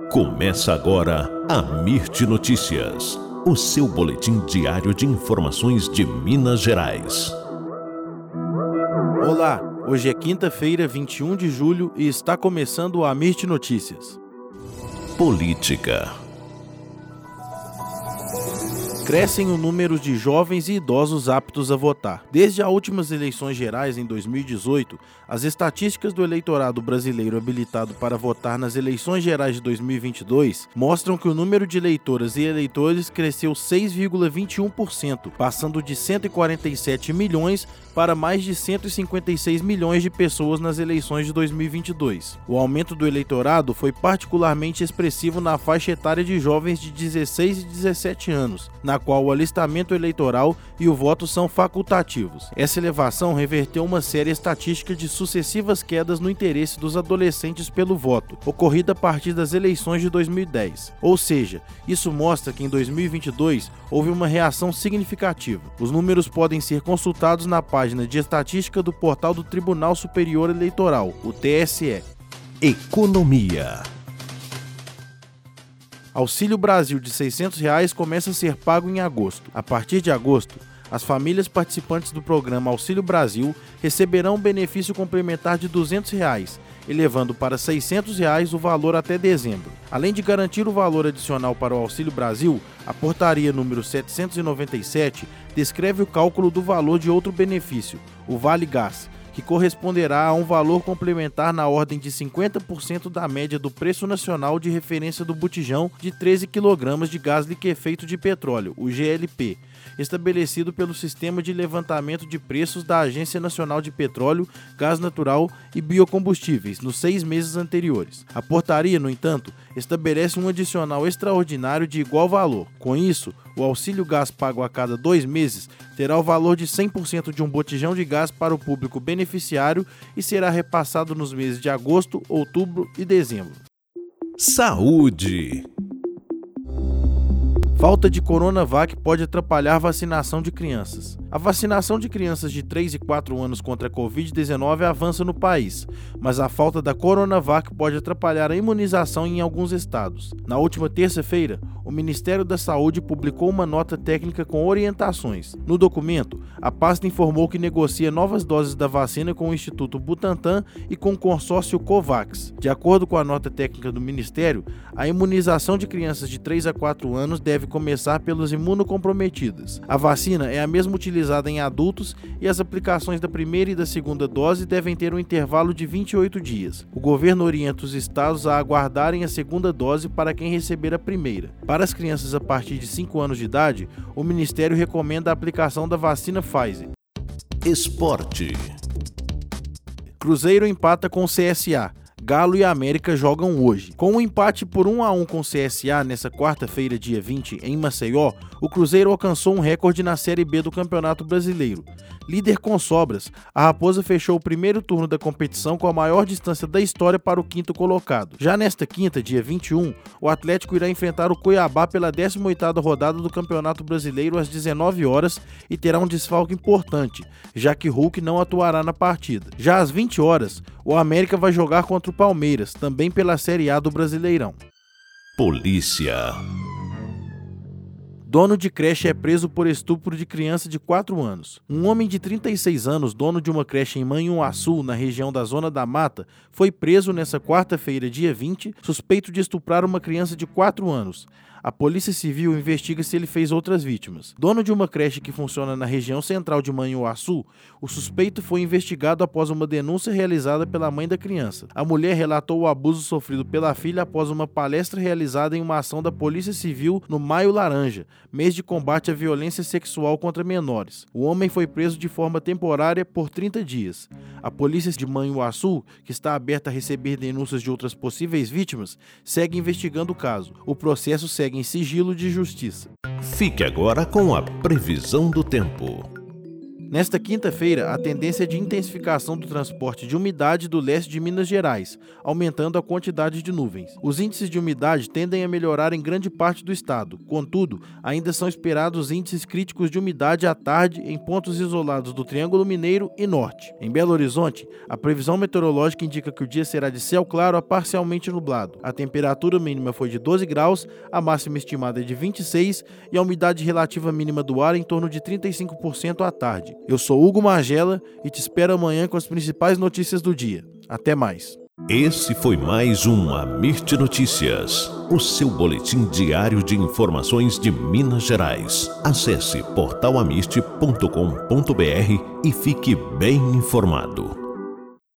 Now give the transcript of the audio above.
Começa agora a Mirte Notícias, o seu boletim diário de informações de Minas Gerais. Olá, hoje é quinta-feira, 21 de julho e está começando a Mirte Notícias. Política. Crescem o número de jovens e idosos aptos a votar. Desde as últimas eleições gerais em 2018, as estatísticas do eleitorado brasileiro habilitado para votar nas eleições gerais de 2022 mostram que o número de eleitoras e eleitores cresceu 6,21%, passando de 147 milhões para mais de 156 milhões de pessoas nas eleições de 2022. O aumento do eleitorado foi particularmente expressivo na faixa etária de jovens de 16 e 17 anos, na qual o alistamento eleitoral e o voto são facultativos. Essa elevação reverteu uma série estatística de sucessivas quedas no interesse dos adolescentes pelo voto, ocorrida a partir das eleições de 2010. Ou seja, isso mostra que em 2022 houve uma reação significativa. Os números podem ser consultados na página de estatística do portal do Tribunal Superior Eleitoral, o TSE. Economia. Auxílio Brasil de R$ 600 começa a ser pago em agosto. A partir de agosto, as famílias participantes do programa Auxílio Brasil receberão um benefício complementar de R$ 200, elevando para R$ 600 o valor até dezembro. Além de garantir o valor adicional para o Auxílio Brasil, a portaria número 797 descreve o cálculo do valor de outro benefício, o Vale Gás, que corresponderá a um valor complementar na ordem de 50% da média do preço nacional de referência do botijão de 13 kg de gás liquefeito de petróleo, o GLP, estabelecido pelo Sistema de Levantamento de Preços da Agência Nacional de Petróleo, Gás Natural e Biocombustíveis, nos 6 meses anteriores. A portaria, no entanto, estabelece um adicional extraordinário de igual valor. Com isso, o auxílio gás pago a cada 2 meses terá o valor de 100% de um botijão de gás para o público beneficiário e será repassado nos meses de agosto, outubro e dezembro. Saúde. Falta de Coronavac pode atrapalhar a vacinação de crianças. A vacinação de crianças de 3 e 4 anos contra a Covid-19 avança no país, mas a falta da Coronavac pode atrapalhar a imunização em alguns estados. Na última terça-feira, o Ministério da Saúde publicou uma nota técnica com orientações. No documento, a pasta informou que negocia novas doses da vacina com o Instituto Butantan e com o consórcio COVAX. De acordo com a nota técnica do Ministério, a imunização de crianças de 3 a 4 anos deve começar pelos imunocomprometidos. A vacina é a mesma utilizada em adultos e as aplicações da primeira e da segunda dose devem ter um intervalo de 28 dias. O governo orienta os estados a aguardarem a segunda dose para quem receber a primeira. Para as crianças a partir de 5 anos de idade, o Ministério recomenda a aplicação da vacina Pfizer. Esporte. Cruzeiro empata com o CSA. Galo e América jogam hoje. Com um empate por 1-1 com o CSA nessa quarta-feira, dia 20, em Maceió, o Cruzeiro alcançou um recorde na Série B do Campeonato Brasileiro. Líder com sobras, a Raposa fechou o primeiro turno da competição com a maior distância da história para o quinto colocado. Já nesta quinta, dia 21, o Atlético irá enfrentar o Cuiabá pela 18ª rodada do Campeonato Brasileiro às 19 horas e terá um desfalque importante, já que Hulk não atuará na partida. Já às 20 horas, o América vai jogar contra o Palmeiras, também pela Série A do Brasileirão. Polícia. Dono de creche é preso por estupro de criança de 4 anos. Um homem de 36 anos, dono de uma creche em Manhuaçu, na região da Zona da Mata, foi preso nesta quarta-feira, dia 20, suspeito de estuprar uma criança de 4 anos. A Polícia Civil investiga se ele fez outras vítimas. Dono de uma creche que funciona na região central de Manhuaçu, o suspeito foi investigado após uma denúncia realizada pela mãe da criança. A mulher relatou o abuso sofrido pela filha após uma palestra realizada em uma ação da Polícia Civil no Maio Laranja, mês de combate à violência sexual contra menores. O homem foi preso de forma temporária por 30 dias. A polícia de Manhuaçu, que está aberta a receber denúncias de outras possíveis vítimas, segue investigando o caso. O processo segue em sigilo de justiça. Fique agora com a previsão do tempo. Nesta quinta-feira, a tendência é de intensificação do transporte de umidade do leste de Minas Gerais, aumentando a quantidade de nuvens. Os índices de umidade tendem a melhorar em grande parte do estado, contudo, ainda são esperados índices críticos de umidade à tarde em pontos isolados do Triângulo Mineiro e Norte. Em Belo Horizonte, a previsão meteorológica indica que o dia será de céu claro a parcialmente nublado. A temperatura mínima foi de 12 graus, a máxima estimada é de 26 e a umidade relativa mínima do ar em torno de 35% à tarde. Eu sou Hugo Magela e te espero amanhã com as principais notícias do dia. Até mais. Esse foi mais um Amirte Notícias, o seu boletim diário de informações de Minas Gerais. Acesse portalamirte.com.br e fique bem informado.